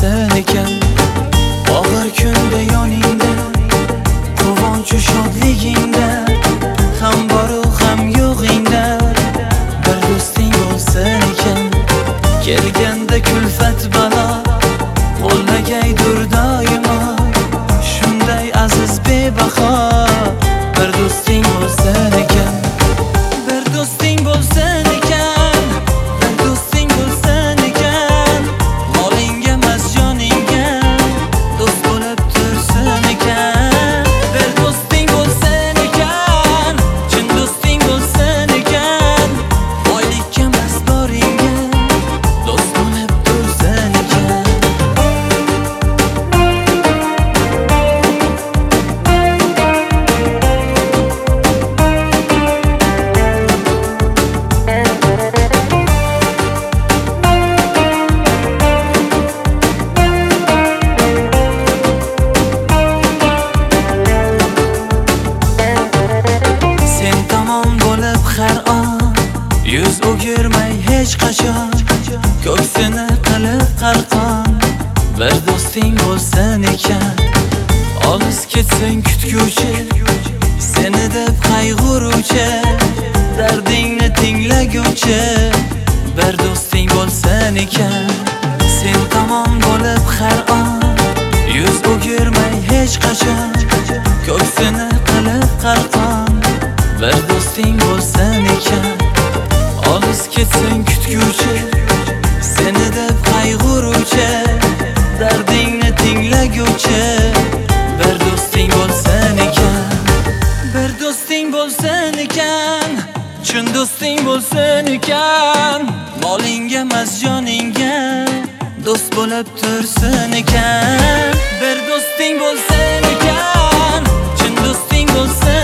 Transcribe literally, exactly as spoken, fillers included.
bo'lsan ekan, og'ir kunda yoningda, quvonchu shodligingda, ham boru ham yo'g'ingda bir do'sting bo'lsan ekan, kelganda kulfat balo qo'llagaydur doimo, shunday aziz bebaho bir do'sting bo'lsan ekan, bir do'sting bo'lsan ekan, bir do'sting bo'lsan ekan, molingga emas joningga do'st bo'lib tursin ekan, bir do'sting bo'lsan ekan, chin do'sting bo'lsan ekan, boylikka emas boringga do'st bo'lib tursin ekan. Har on yuz o'girmay hech qachon, ko'ksini qilib qalqon bir do'sting bo'lsan ekan, olis ketsang kutguvchi, seni deb qayg'uruvchi, dardingni tinglaguvchi bir do'sting bo'lsan ekan, sen tomon bo'lib har on yuz o'girmay hech qachon, ko'ksini qilib qalqon bir do'sting bo'lsan ekan, olis ketsang kutguvchi, seni deb qayg'uruvchi, dardingni tinglaguvchi bir do'sting bo'lsan ekan, bir do'sting bo'lsan ekan, chin do'sting bo'lsan ekan, molingga emas joningga do'st bo'lib tursin ekan, bir do'sting bo'lsan ekan, chin do'sting bo'lsan